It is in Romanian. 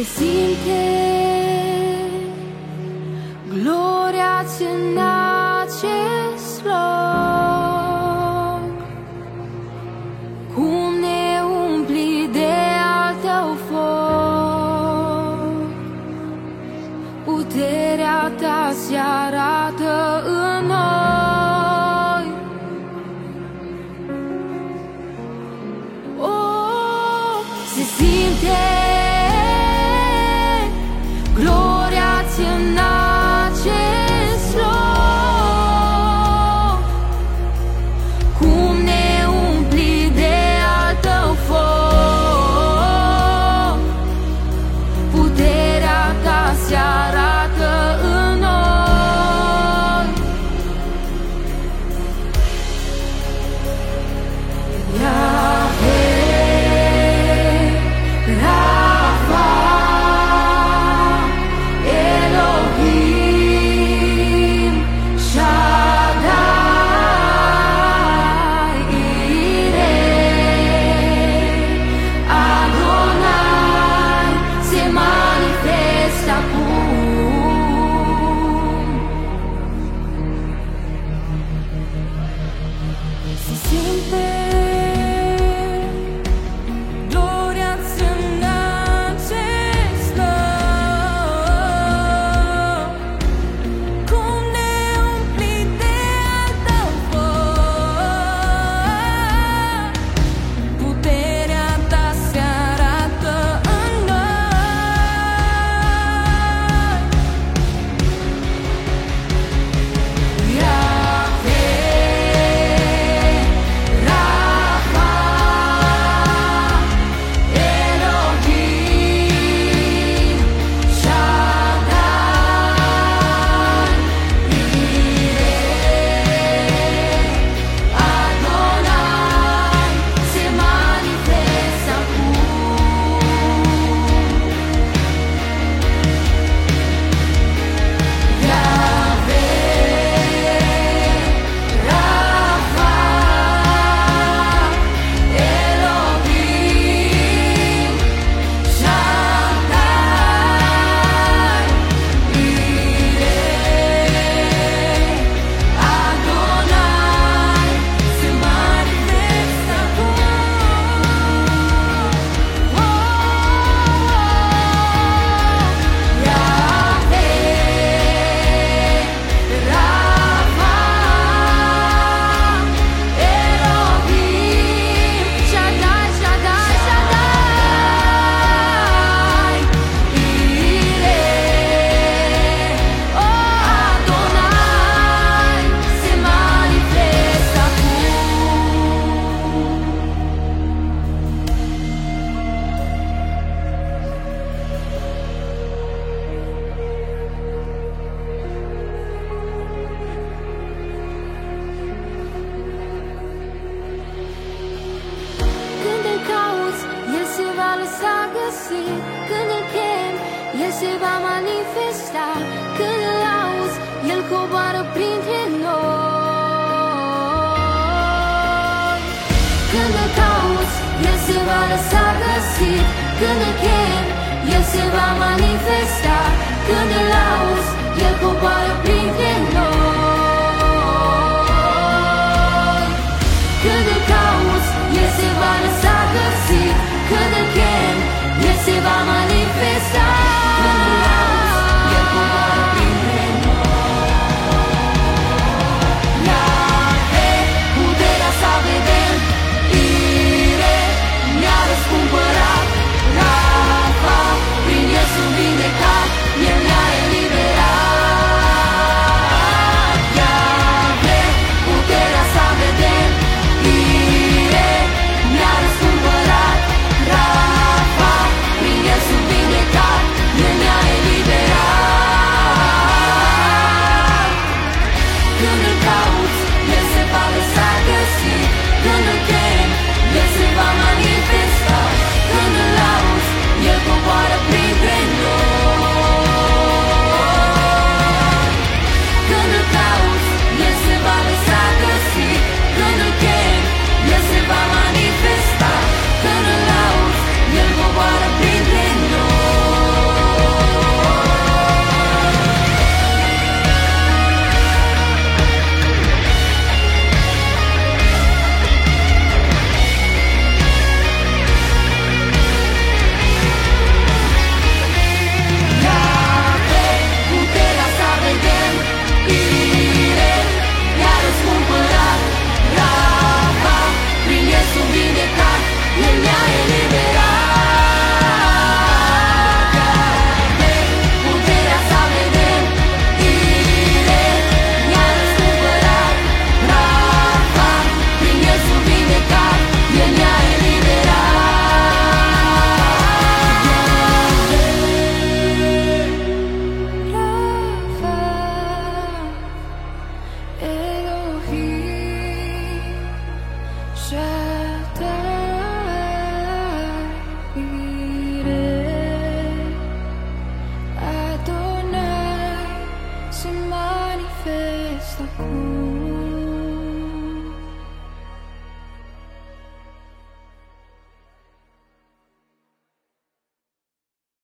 Se simte gloria-ți în acest loc, cum ne umpli de al tău foc. Puterea ta se arată în noi. Oh, se simte gloria-ți în acest loc, cum ne umpli de al tău foc. Puterea ta se arată în noi. Yahweh, Rafa, Elohim, Shaddai, Ireh, Adonai, se manifesta acum. Se simte gloria-ți în acest loc, cum ne umpli de al tău foc. Puterea ta se arată în noi. Yahweh, Rafa, Elohim, Shaddai, Ireh, Adonai, se manifesta acum. Yahweh, Rafa, Elohim, Shaddai, Ireh, Adonai, se manifesta acum. Yahweh, Rafa, Elohim, Shaddai, Shaddai, Shaddai, Ireh, Adonai, se manifesta Când îl cauți, El se va lăsa găsit. Când îl chem, El se va manifesta. Când îl auzi, El coboară printre noi. Când îl cauți, El se va lăsa găsit. Când îl chem, El se va manifesta. Când îl auzi, El coboară printre noi.